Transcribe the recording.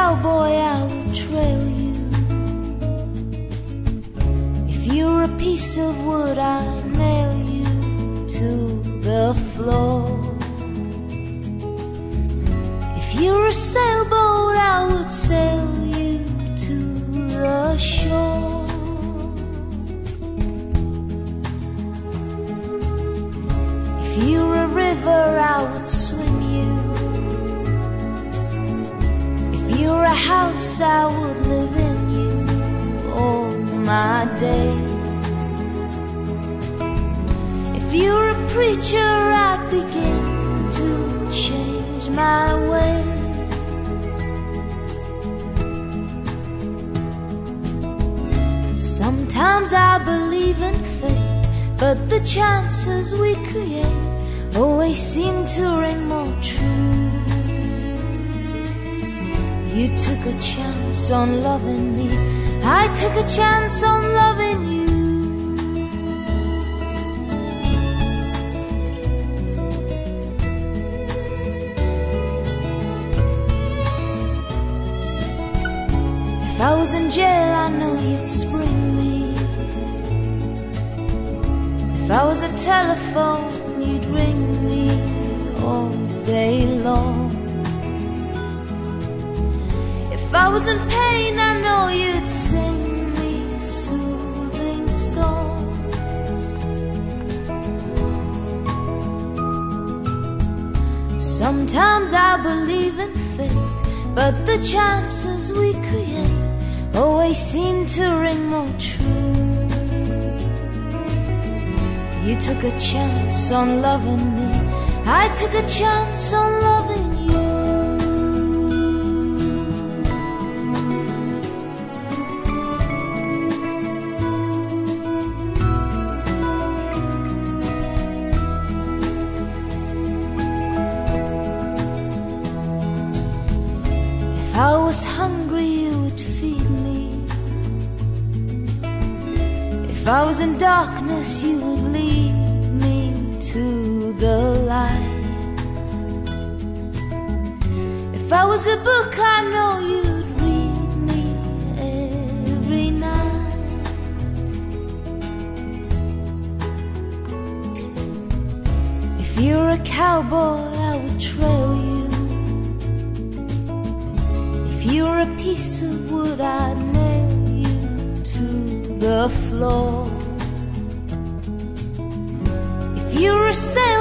cowboy, I would trail you. If you're a piece of wood, I'd nail you to the floor. If you're a sailboat, I would sail you to the shore. If you're a river, I would swim you. If you're a house, I would live in you all my days. If you're a preacher, I'd begin to change my ways. Sometimes I believe in fate, but the chances we create always seem to ring more true. You took a chance on loving me, I took a chance on loving you. If I was in jail, I know you'd spring me. If I was a telephone, you'd ring me all day long. If I was in pain, I know you'd sing me soothing songs. Sometimes I believe in fate, but the chances we create always seem to ring more true. You took a chance on loving me, I took a chance on loving you. If I was hungry, you would feed me. If I was in darkness, you would lead me to the light. If I was a book, I know you'd read me every night. If you're a cowboy, I would trail you. If you're a piece of wood, I'd nail you to the floor. If you're a sailor,